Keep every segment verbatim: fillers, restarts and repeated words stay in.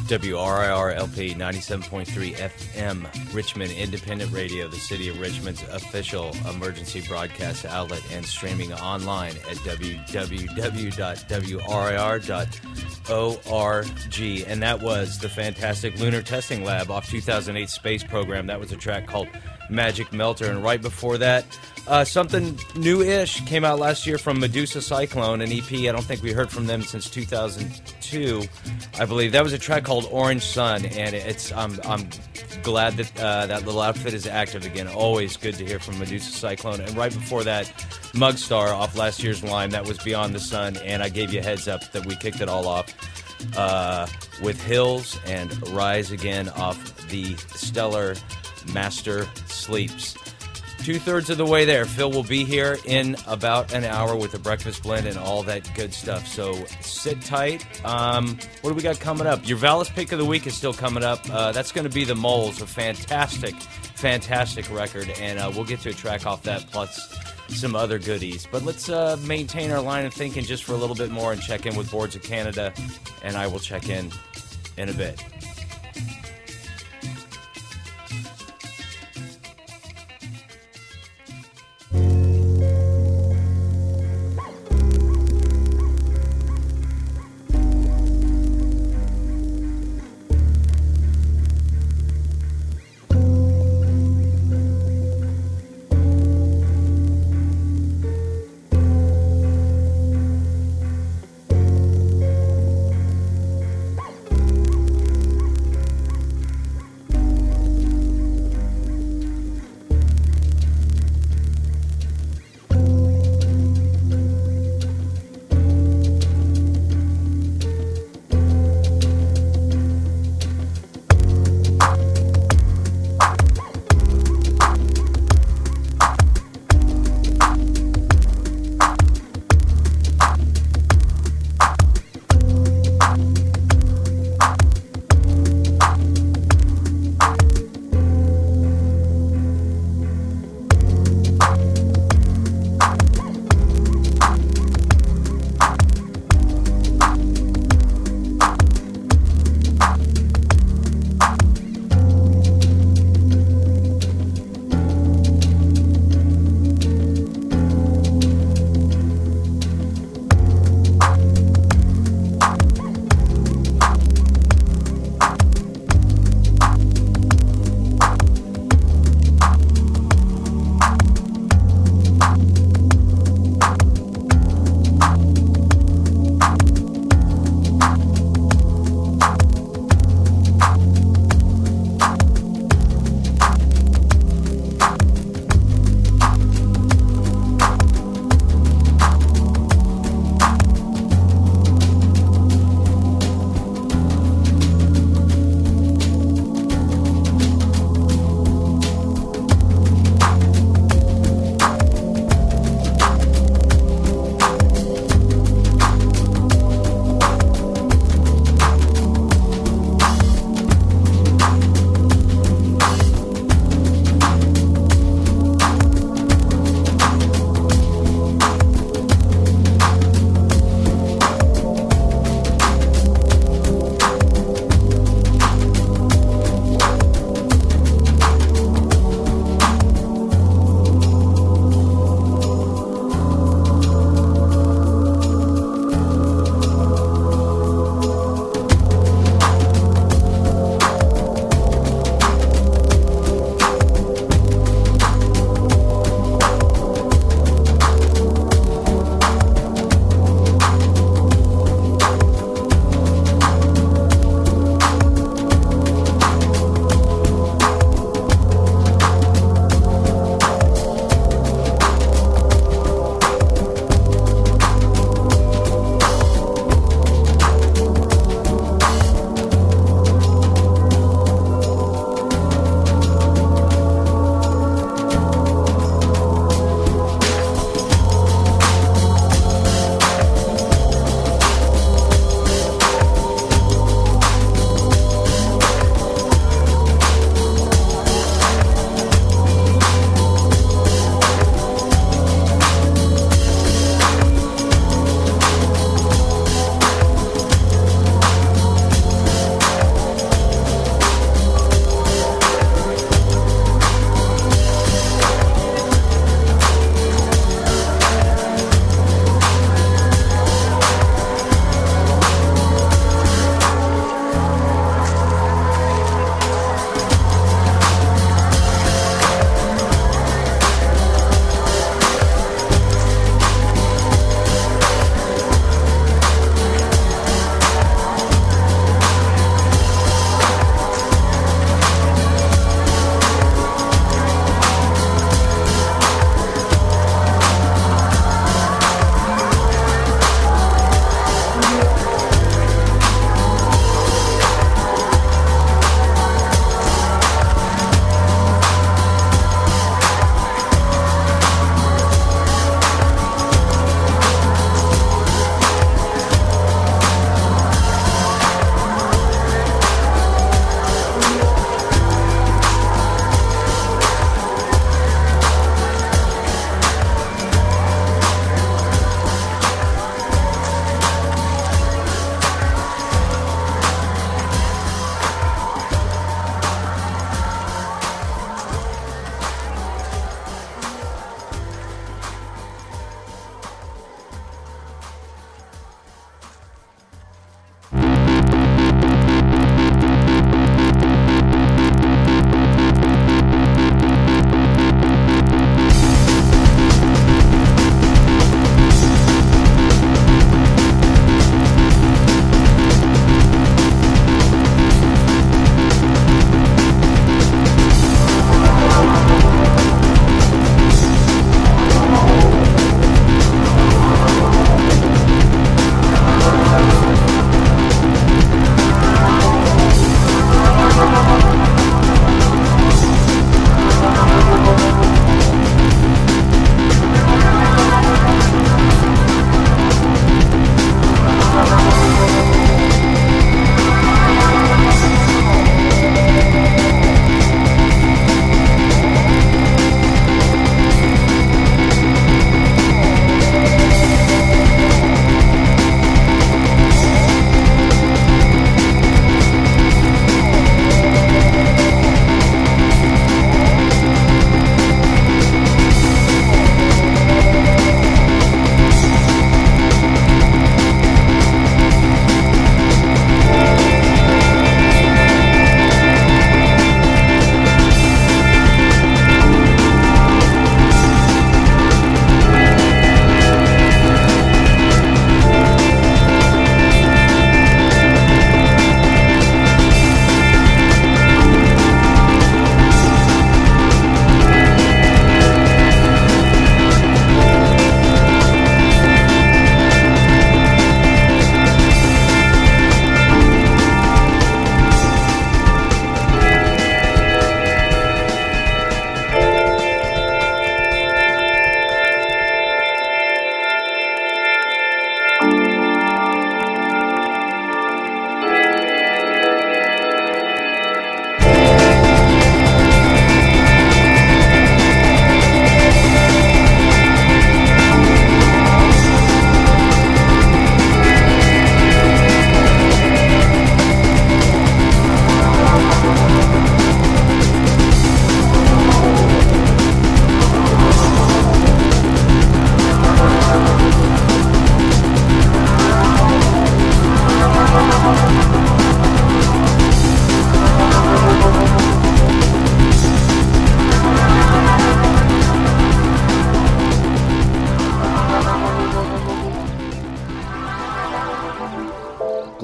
W R I R L P ninety-seven point three F M, Richmond Independent Radio, the City of Richmond's official emergency broadcast outlet, and streaming online at w w w dot w r i r dot org. And that was the fantastic Lunar Testing Lab off two thousand eight Space Program. That was a track called Magic Melter. And right before that, uh, something new-ish came out last year from Medusa Cyclone, an E P. I don't think we heard from them since two thousand two, I believe. That was a track called Orange Sun, and it's I'm I'm glad that uh, that little outfit is active again. Always good to hear from Medusa Cyclone. And right before that, Mugstar off last year's Lime. That was Beyond the Sun, and I gave you a heads up that we kicked it all off uh, with Hills and Rise Again off the stellar Master Sleeps. Two-thirds of the way there. Phil will be here in about an hour with the breakfast blend and all that good stuff. So sit tight. Um, what do we got coming up? Your Valis pick of the week is still coming up. Uh, that's going to be The Moles, a fantastic, fantastic record. And uh, we'll get to a track off that plus some other goodies. But let's uh, maintain our line of thinking just for a little bit more and check in with Boards of Canada. And I will check in in a bit.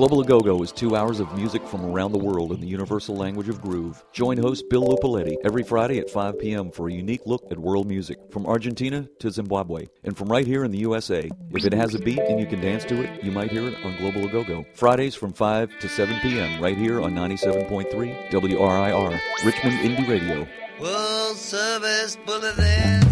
Global A Go-Go is two hours of music from around the world in the universal language of groove. Join host Bill Lupaletti every Friday at five p.m. for a unique look at world music, from Argentina to Zimbabwe, and from right here in the U S A. If it has a beat and you can dance to it, you might hear it on Global A Go-Go. Fridays from five to seven p.m. right here on ninety-seven point three W R I R, Richmond Indie Radio. World Service Bulletin.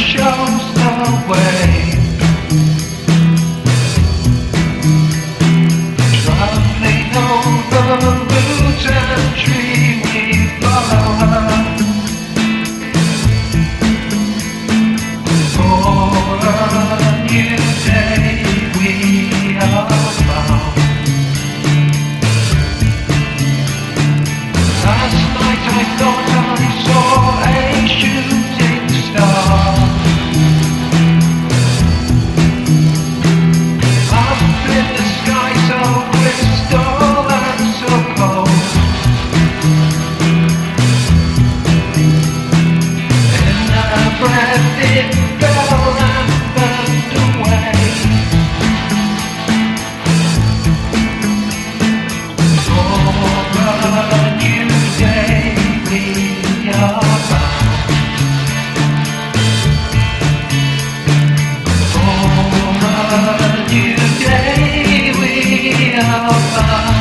shows the way. Traveling over root and tree, we follow her. For a new day we are bound. Last night I thought I saw a shooting star. Up in the sky so crystal and so cold. In a breath it fell and burned away. For a new day we are bound. For a new day we are bound.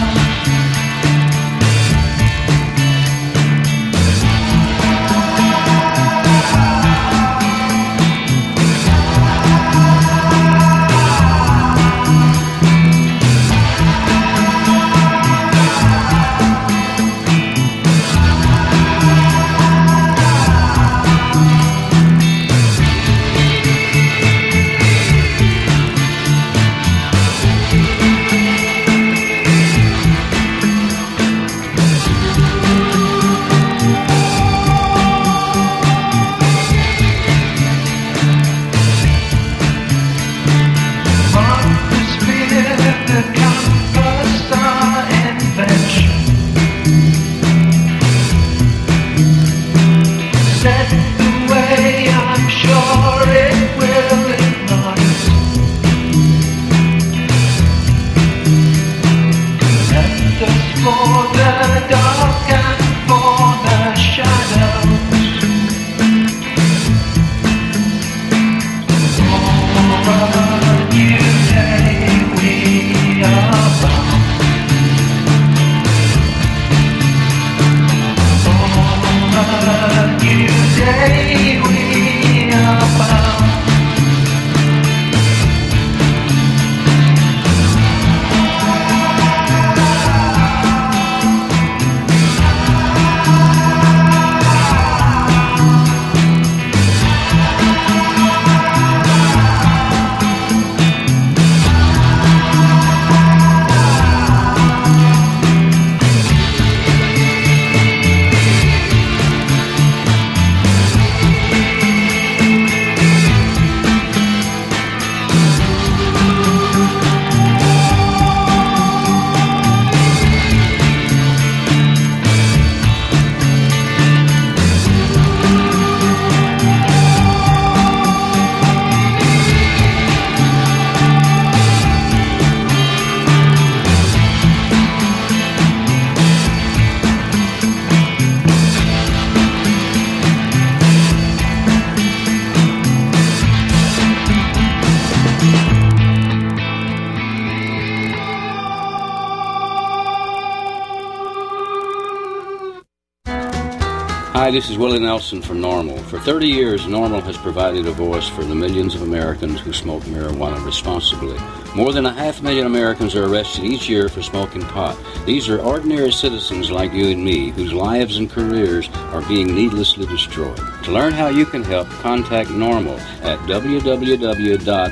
Hi, this is Willie Nelson from NORML. For thirty years, NORML has provided a voice for the millions of Americans who smoke marijuana responsibly. More than a half million Americans are arrested each year for smoking pot. These are ordinary citizens like you and me, whose lives and careers are being needlessly destroyed. To learn how you can help, contact NORML at w w w dot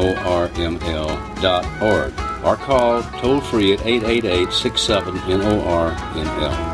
norml dot org or call toll-free at eight eight eight, six seven, N O R N L.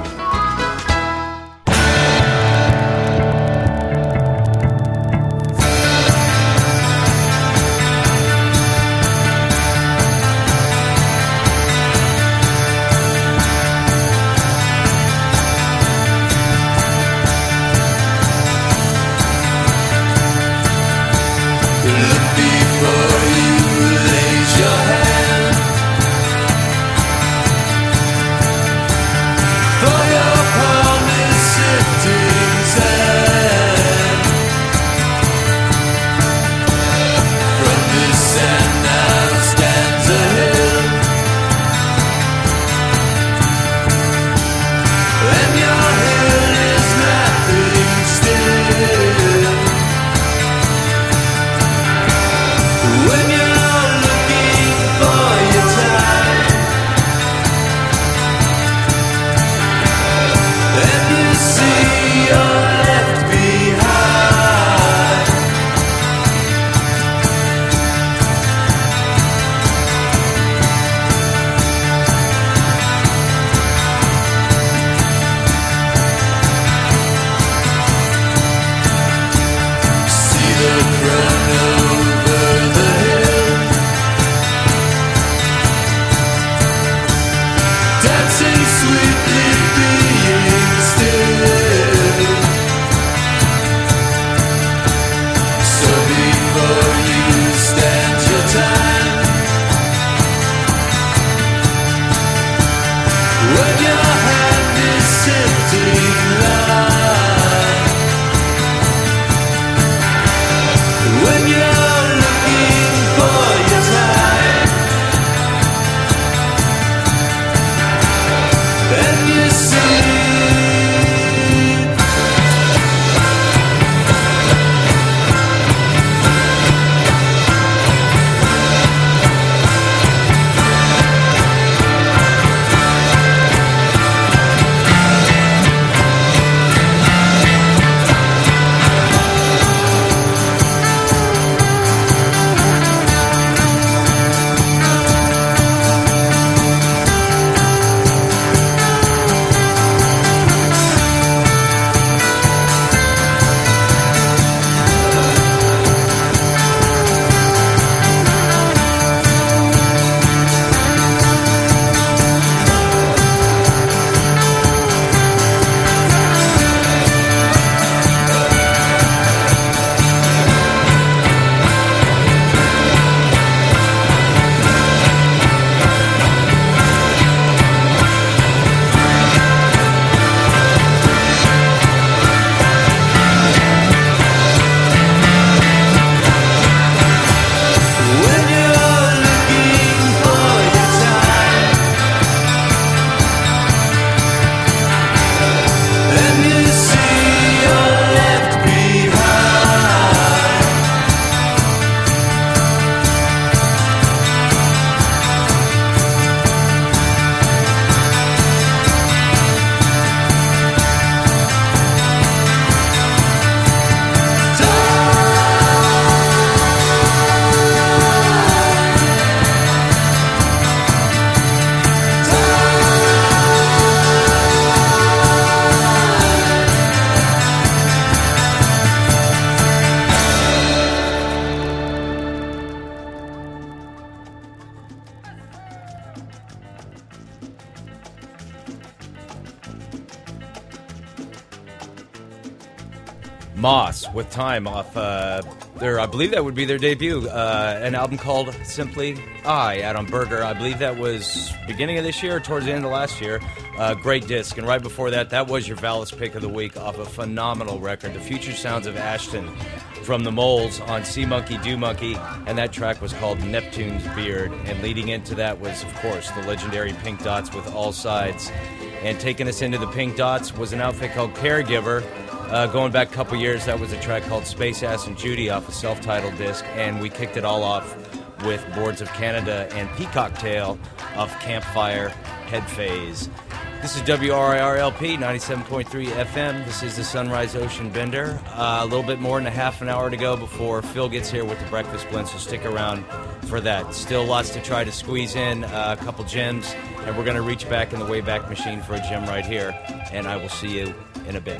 Moss with Time off uh, their, I believe that would be their debut, uh, an album called Simply I, out on Burger. I believe that was beginning of this year or towards the end of last year. Uh, great disc. And right before that, that was your Valis pick of the week off a phenomenal record, The Future Sounds of Ashton from the Moles on Sea Monkey Do Monkey, and that track was called Neptune's Beard. And leading into that was, of course, the legendary Pink Dots with All Sides. And taking us into the Pink Dots was an outfit called Caregiver. Uh, going back a couple years, that was a track called Space Ass and Judy off a self-titled disc, and we kicked it all off with Boards of Canada and Peacock Tail off Campfire Head Phase. This is W R I R L P ninety-seven point three F M. This is the Sunrise Ocean Bender. Uh, a little bit more than a half an hour to go before Phil gets here with the Breakfast Blend, so stick around for that. Still lots to try to squeeze in, uh, a couple gems, and we're going to reach back in the Wayback Machine for a gem right here, and I will see you in a bit.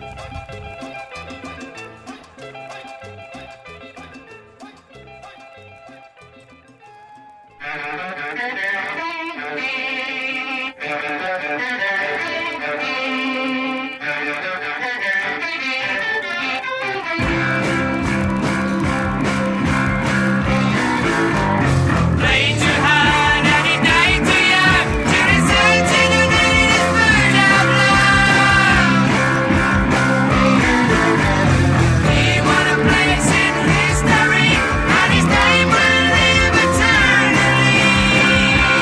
History, and his name will live eternally.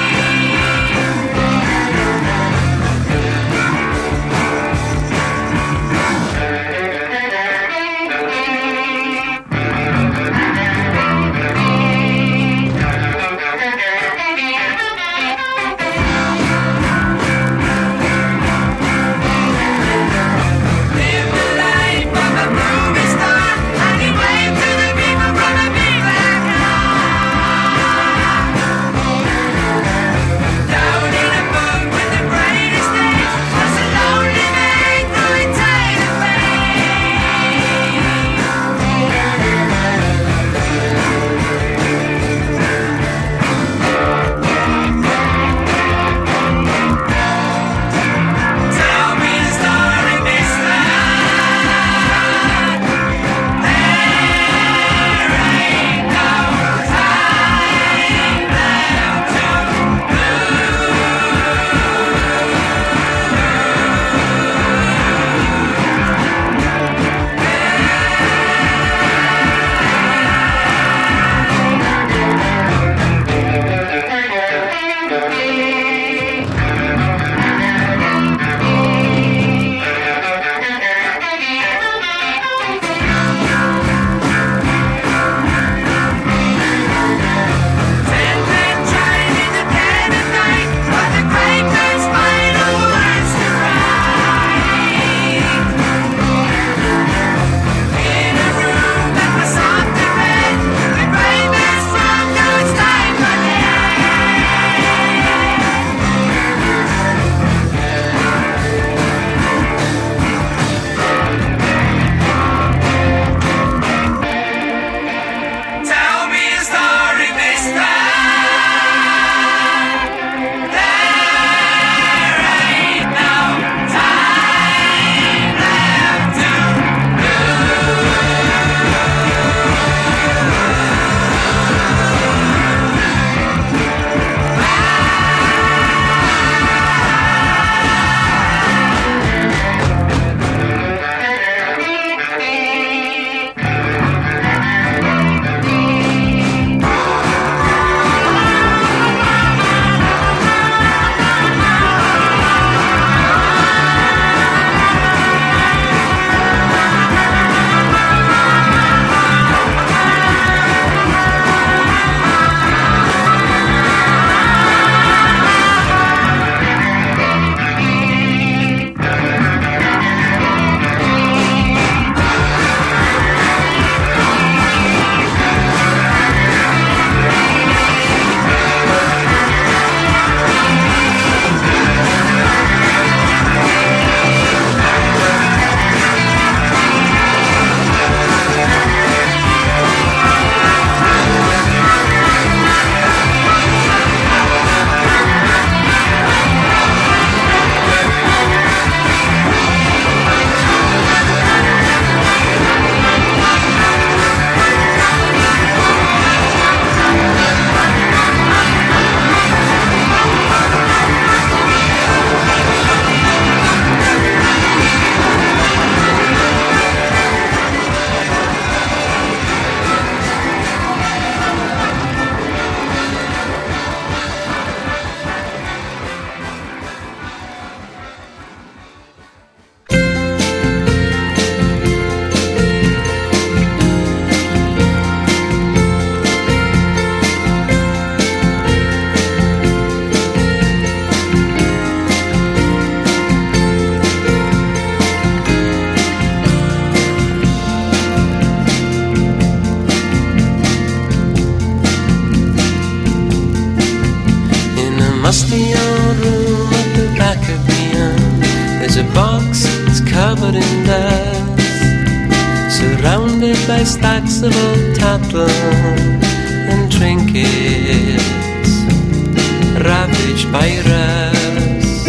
musty old room at the back of me, there's a box that's covered in dust, surrounded by stacks of old tattle and trinkets, ravaged by rust.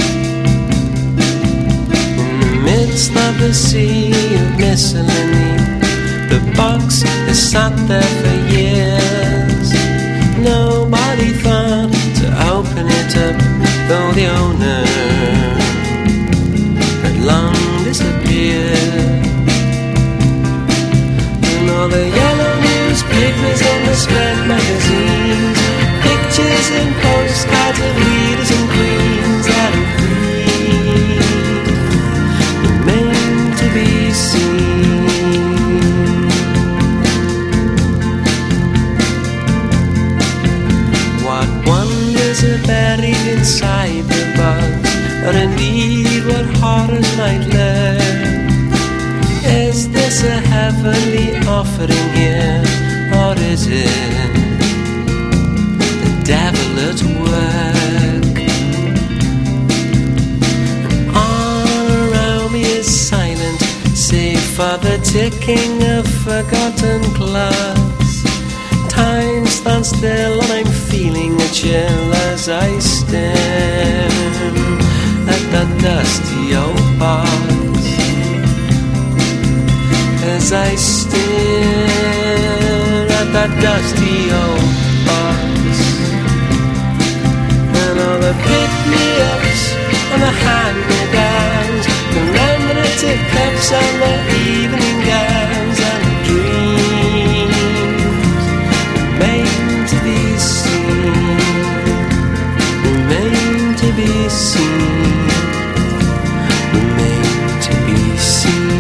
In the midst of the sea of miscellany, the box has sat there for years. Nobody thought to open it up, though the owner had long disappeared. And all the yellow newspapers and the spread magazines, pictures and postcards of leaders and queens that are free remain to be seen. What wonders are buried inside the box, or indeed what horrors might lurk? Is this a heavenly offering here, or is it the devil at work? And all around me is silent, save for the ticking of forgotten clocks. Time stands still and I'm feeling a chill as I stare at that dusty old box. As I stare at that dusty old box, and all the pick-me-ups and the hand-me-downs, the remnant cups and the evening gowns, and the dreams remain to be seen, remain to be seen, remain to be seen.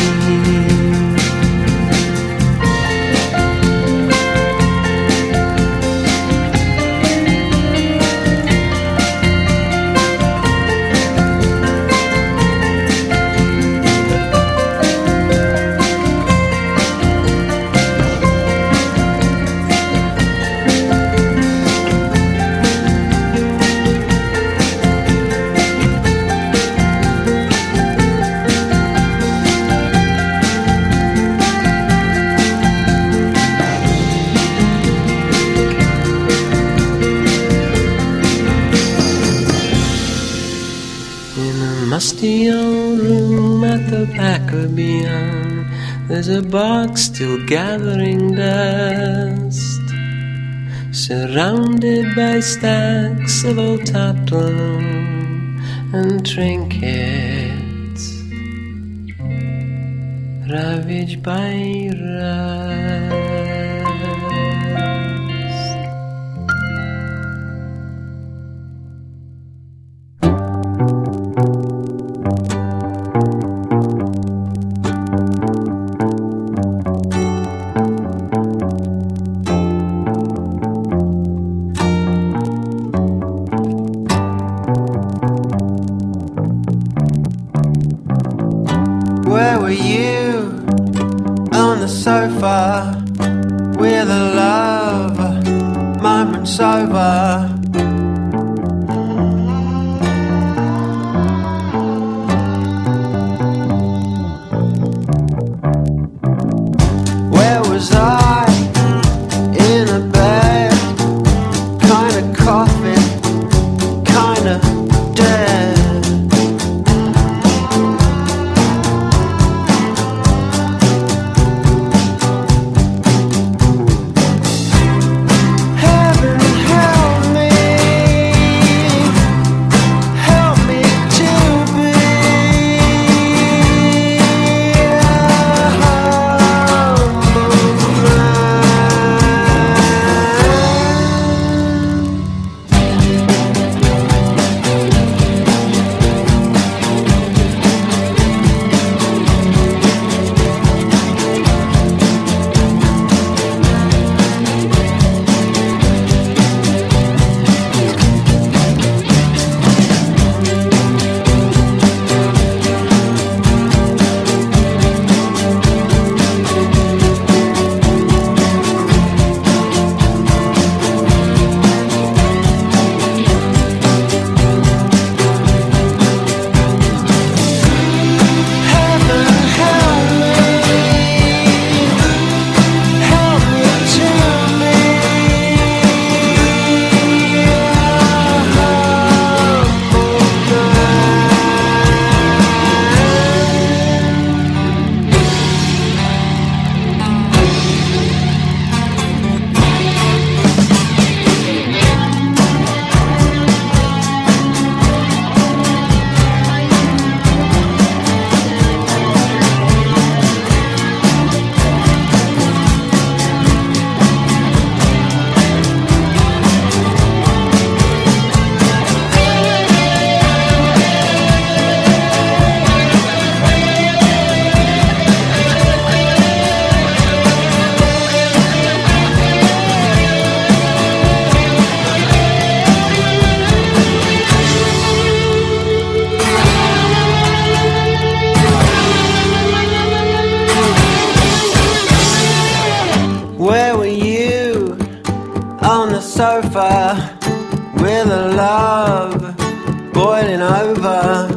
Musty old room at the back of beyond, there's a box still gathering dust, surrounded by stacks of old tattle and trinkets, ravaged by rust. Where were you on the sofa with a love moments over? Where was I in a bed, kind of coughing, kind of dead? Heaven help me. Where were you? On the sofa with a love boiling over.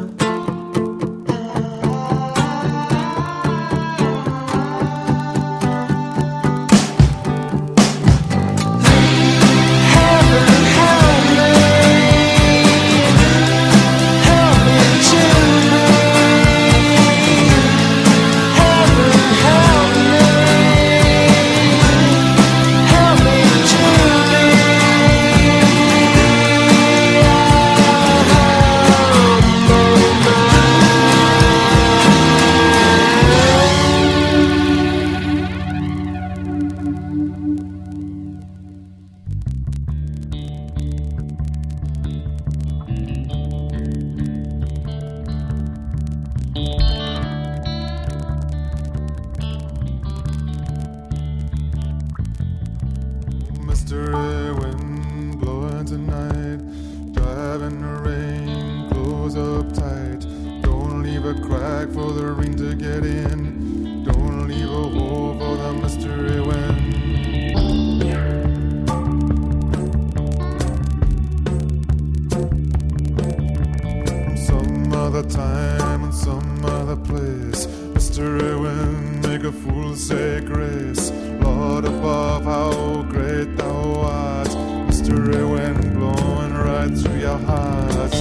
Mystery wind blowing tonight, driving the rain, close up tight. Don't leave a crack for the rain to get in. Don't leave a hole for the mystery wind. Some other time and some other place, mystery wind, make a fool say grace. Lord above, how great thou art, mystery wind blowing right through your heart.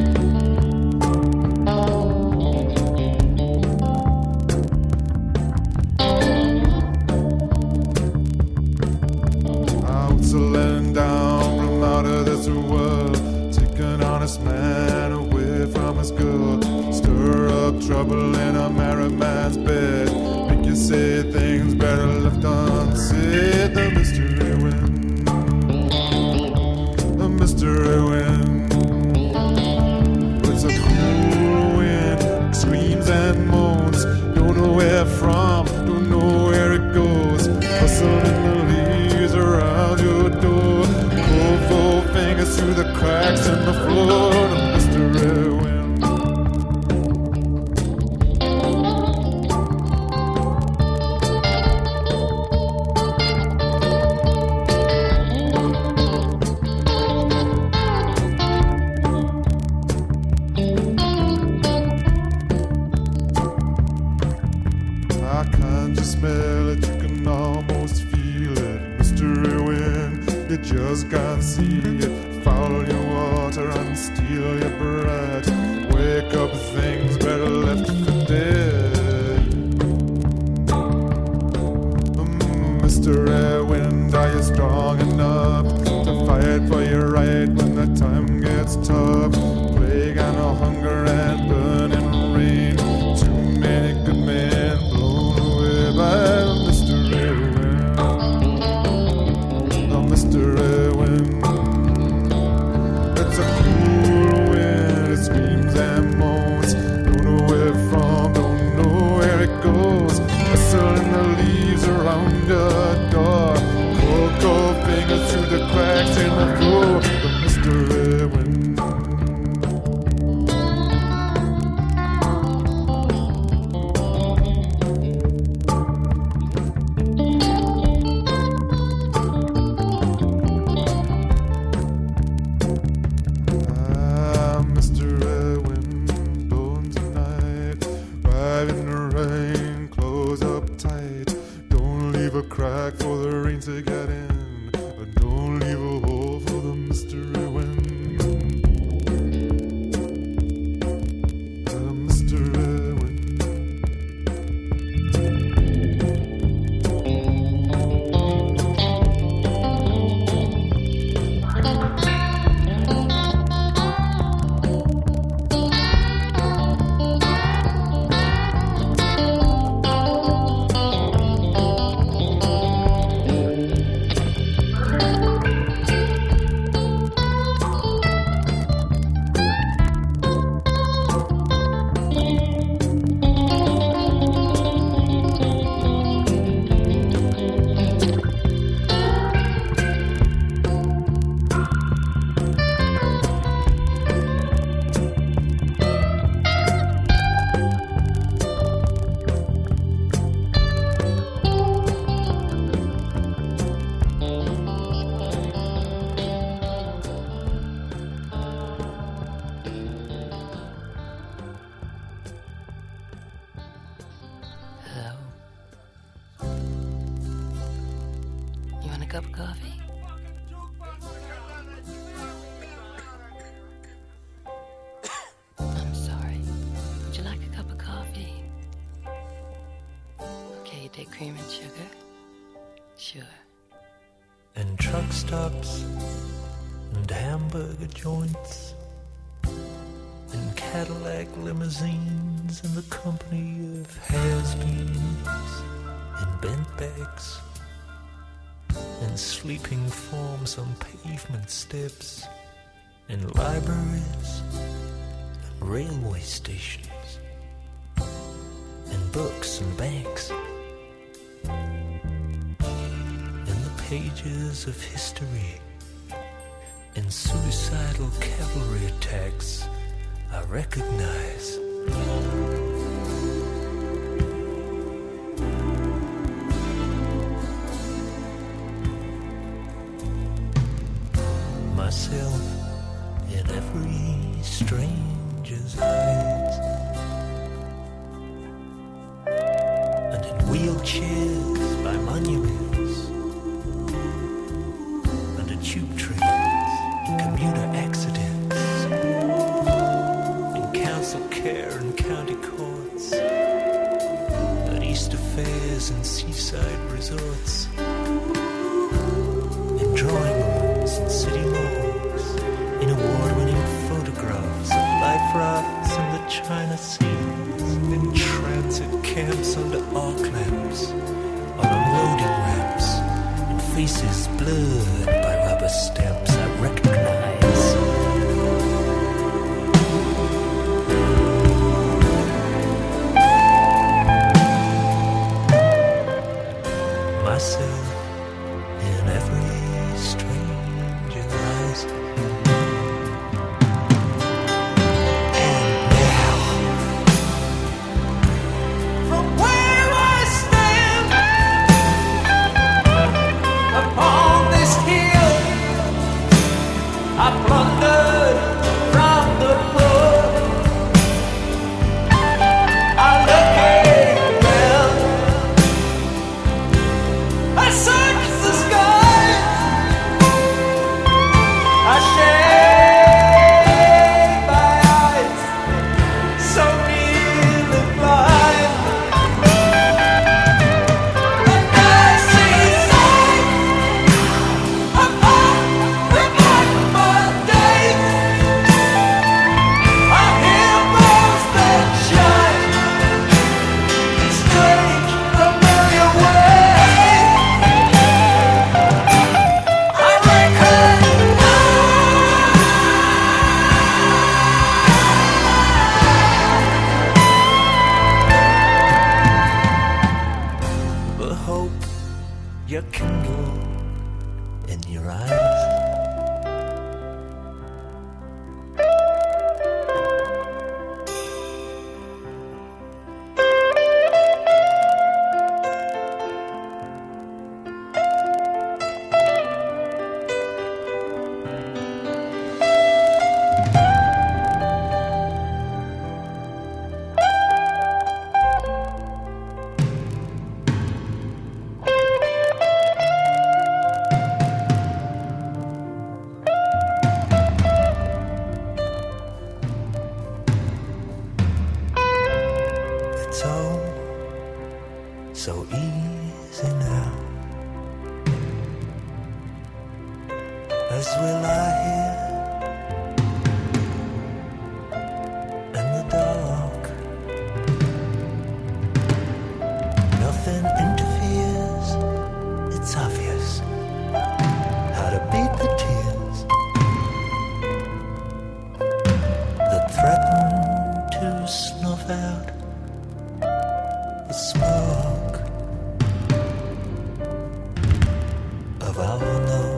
Outland down from out of this world, take an honest man away from his girl. Stir up trouble in a married man's bed, make you say things better left unsaid. The mystery wind, the mystery wind. It's a cool wind, screams and moans. Don't know where from, don't know where it goes. Hustling the leaves around your door. Pull four fingers through the cracks in the floor. The mystery wind. I can't just smell it, you can almost feel it. Mystery wind, you just can't see it. Foul your water and steal your bread. Wake up, things better left for dead. Mm, mystery wind, are you strong enough to fight for your right when the time gets tough? Plague and a hunger and burning rain, too many good men by the mystery wind, the mystery wind. It's a cool wind, it screams and moans. Don't know where from, don't know where it goes. Whistling the leaves around your door. Cold, cold fingers through the cracks in the floor. The mystery wind. Crack for the rain to get in, but don't leave a hole for the mystery wind. The mystery wind. cup of coffee? I'm sorry. Would you like a cup of coffee? Okay, you take cream and sugar? Sure. And truck stops and hamburger joints and Cadillac limousines in the company of has-beens and bent backs and sleeping forms on pavement steps and libraries and railway stations and books and banks and the pages of history and suicidal cavalry attacks I recognize. Myself in every stranger's eyes, and in wheelchairs by monuments, under tube trains, commuter accidents, in council care and county courts, at Easter fairs and seaside resorts, in drawing rooms and city malls, in award-winning photographs of life rafts in the China Seas, in transit camps under arc lamps, on unloading ramps, in faces blurred by rubber stamps I recognize. Myself in every stranger's eyes. And now, from where I stand upon this hill, I plundered from the poor. I look around, I search the sky, I shade my eyes, so nearly blind, and I see signs of unremarkable days. I hear bells that shine in strange, familiar ways. I recognize the hope you kindle in your eyes. It's all so easy now, as we lie here in the dark. Nothing interferes, it's obvious how to beat the tears that threaten to snuff out the smoke of our love.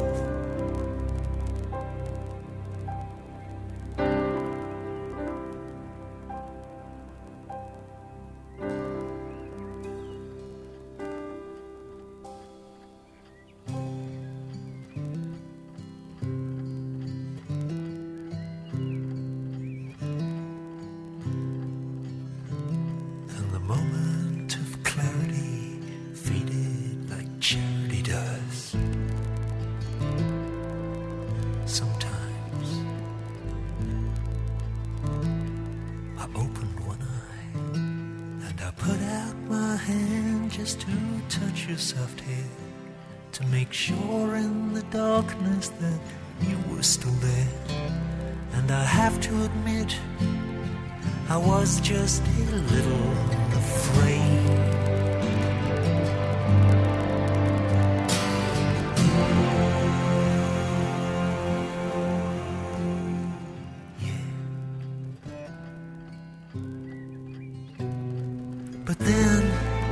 And the moment of clarity faded like charity does. your soft hair to make sure in the darkness that you were still there. And I have to admit, I was just a little afraid. Yeah. But then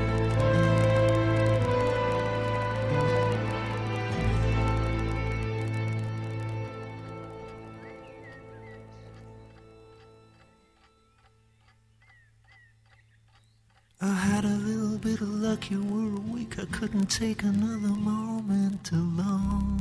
I had a little bit of luck, you were awake, I couldn't take another moment alone.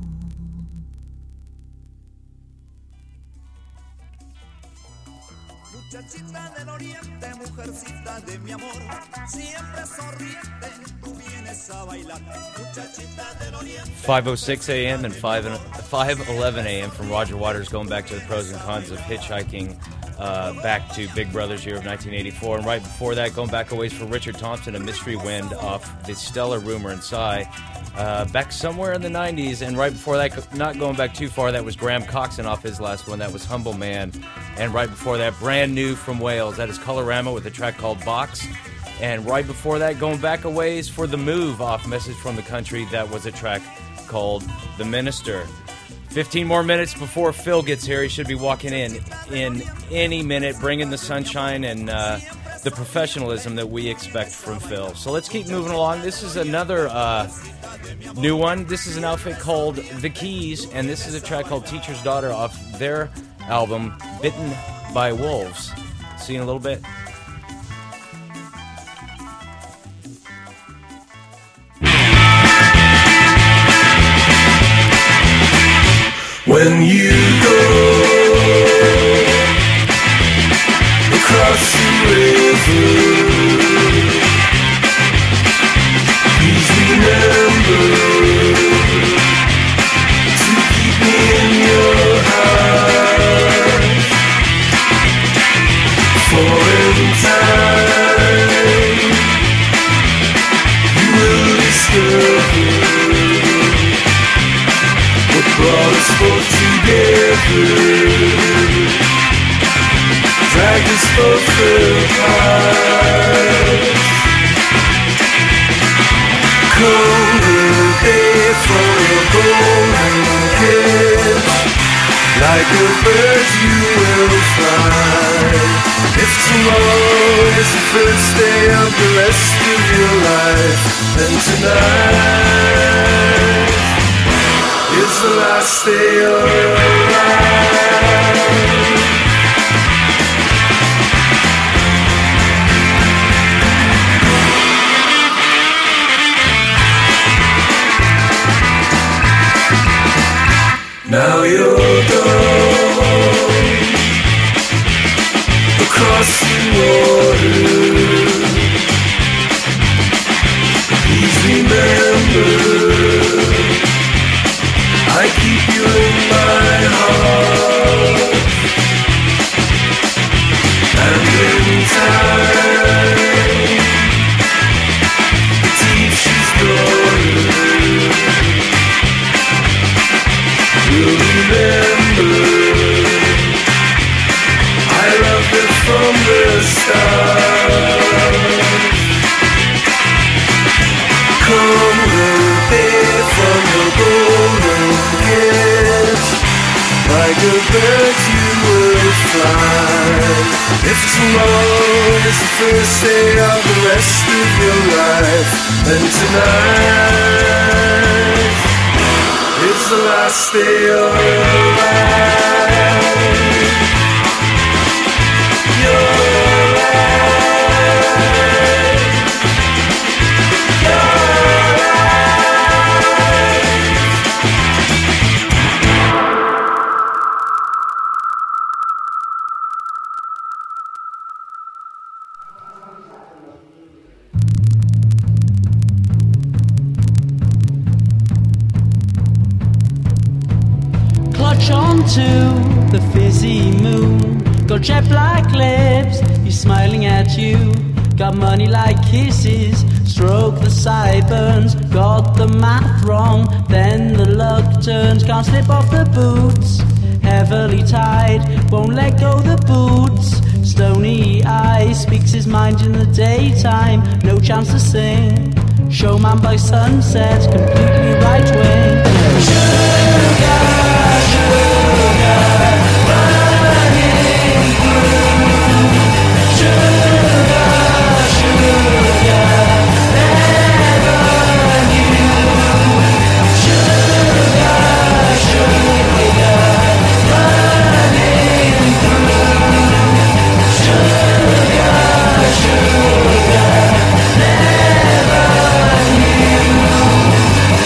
Muchachita del oriente, mujercita de mi amor, siempre sonriente, tú vienes a bailar. Muchachita del oriente. five oh six a.m. and five eleven a.m. from Roger Waters, going back to the pros and cons of hitchhiking. Uh, back to Big Brother's year of nineteen eighty-four, and right before that, going back a ways for Richard Thompson, A Mystery Wind off the stellar Rumor and Sigh, uh, back somewhere in the nineties, and right before that, not going back too far, that was Graham Coxon off his last one, that was Humble Man, and right before that, brand new from Wales, that is Colorama with a track called Box, and right before that, going back a ways for The Move off Message from the Country, that was a track called The Minister. fifteen more minutes before Phil gets here. He should be walking in in any minute, bringing the sunshine and uh, the professionalism that we expect from Phil. So let's keep moving along. This is another uh, new one. This is an outfit called The Keys, and this is a track called Teacher's Daughter off their album, Bitten by Wolves. See you in a little bit. When you go across the river, please remember to keep me in your heart. For in time you will discover what brought us both together, dragged us both apart. Colder day from a golden kiss, like a bird you will fly. If tomorrow is the first day of the rest of your life, then tonight it's the last day of your life. Now you're gone across the water. Please remember, I keep you in my heart, and in time, the teacher's daughter will remember I loved her from the start. Come her day from the golden gate, like a bird you will fly. If tomorrow is the first day of the rest of your life, then tonight it's the last day of your life. Your life. Your onto the fizzy moon. Got jet black lips, he's smiling at you. Got money like kisses, Stroke the sideburns, got the math wrong. Then the luck turns, can't slip off the boots. Heavily tied, won't let go the boots. Stony eyes, speaks his mind in the daytime. No chance to sing. Showman by sunset, completely right wing. Sugar, sugar, running through. Sugar, sugar, never knew. Sugar, sugar, running through. Sugar, sugar, never knew.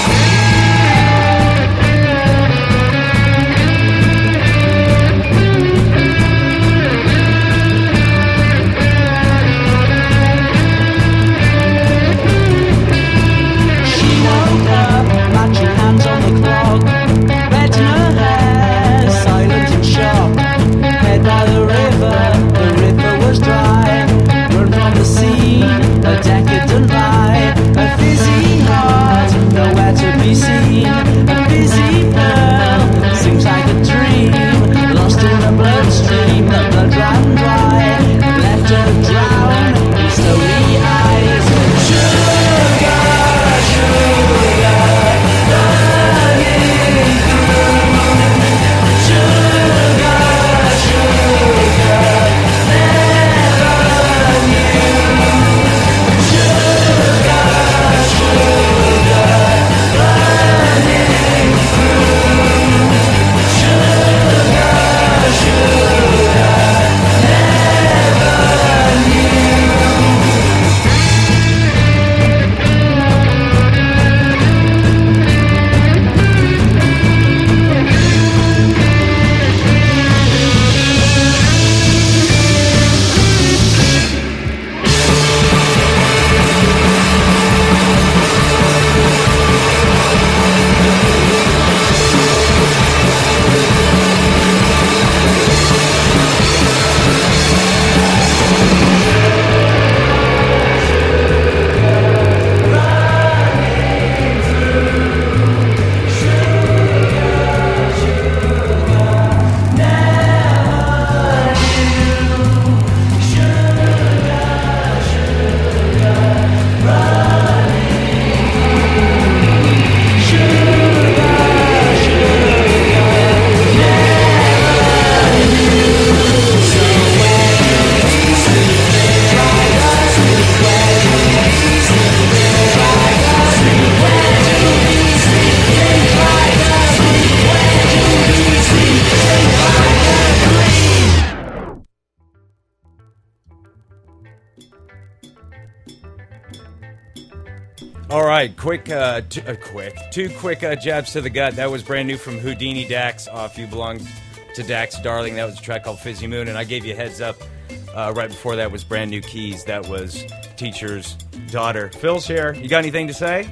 All right, quick, uh, t- uh, quick, two quick uh, jabs to the gut. That was brand new from Houdini Dax off You Belong to Dax Darling. That was a track called Fizzy Moon, and I gave you a heads up. Uh, right before that was brand new Keys. That was Teacher's Daughter. Phil's here. You got anything to say?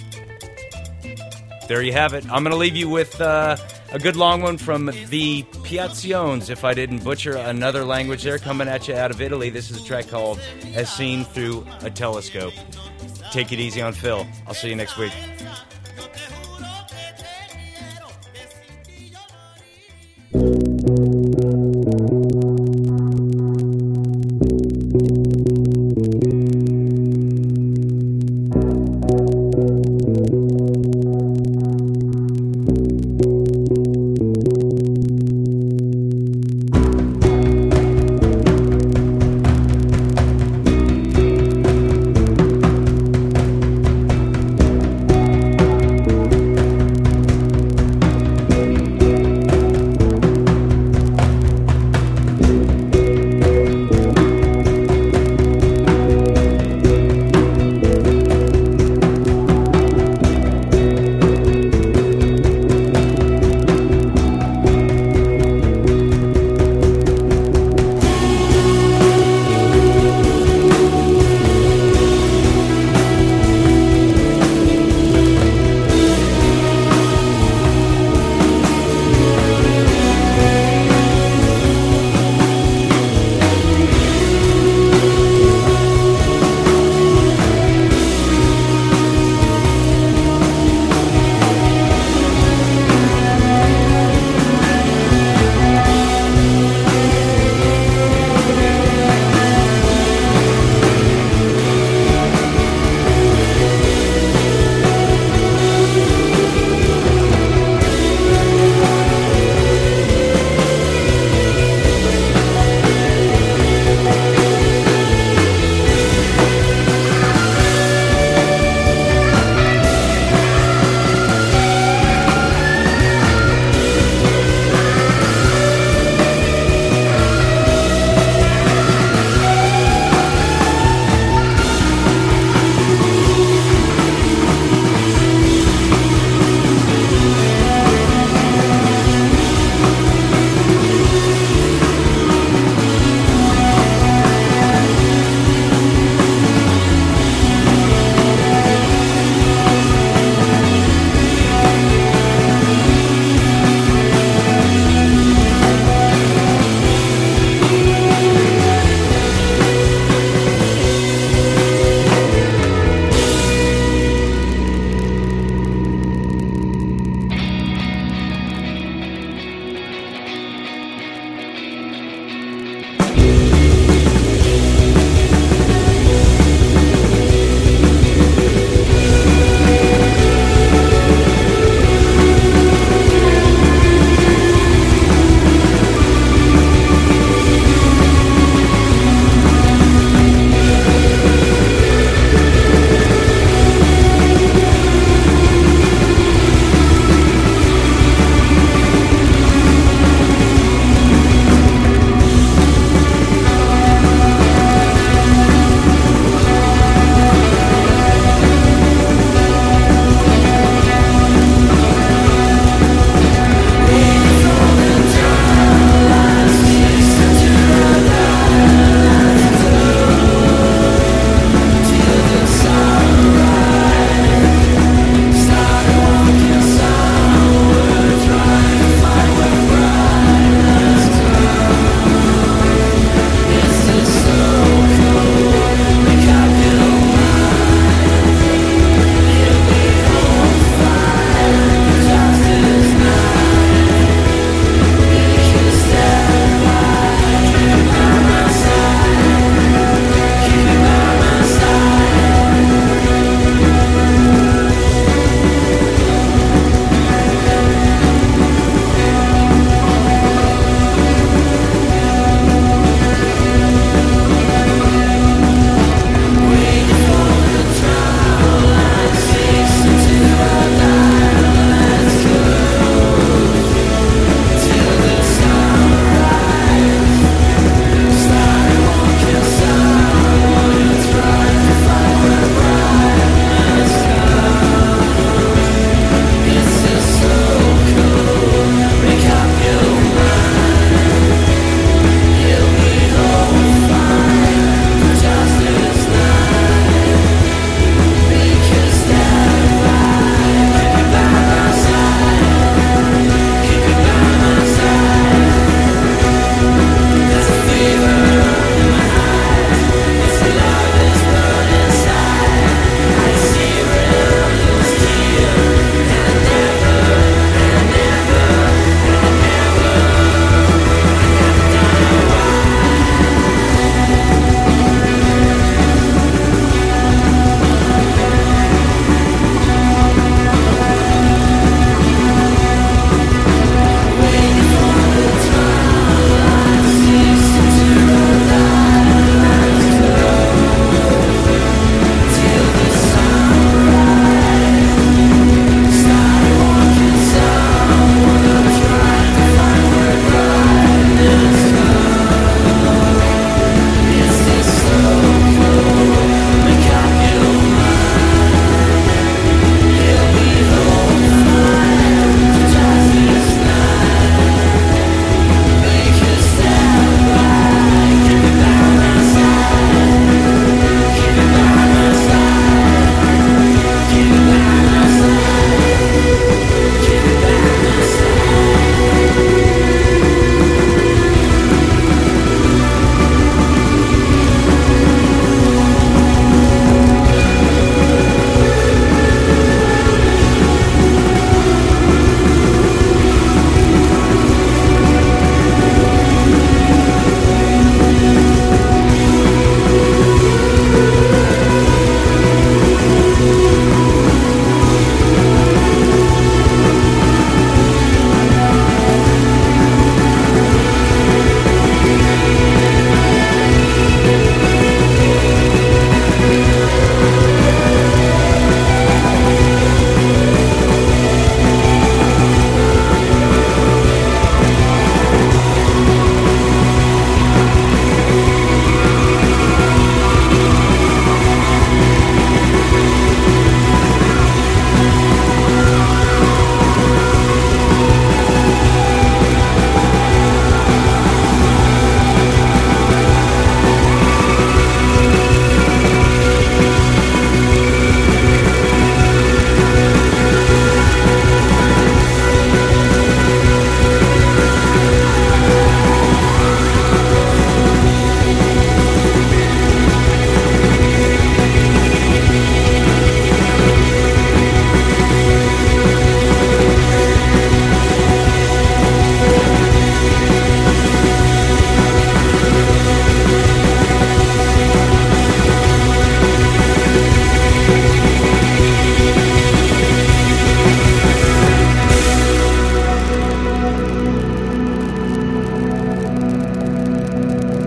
There you have it. I'm going to leave you with uh, a good long one from the Piazzones, if I didn't butcher another language there, coming at you out of Italy. This is a track called As Seen Through a Telescope. Take it easy on Phil. I'll see you next week. Thank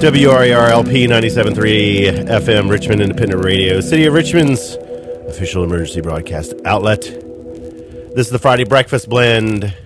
W R A R L P ninety-seven point three F M, Richmond Independent Radio, City of Richmond's official emergency broadcast outlet. This is the Friday Breakfast Blend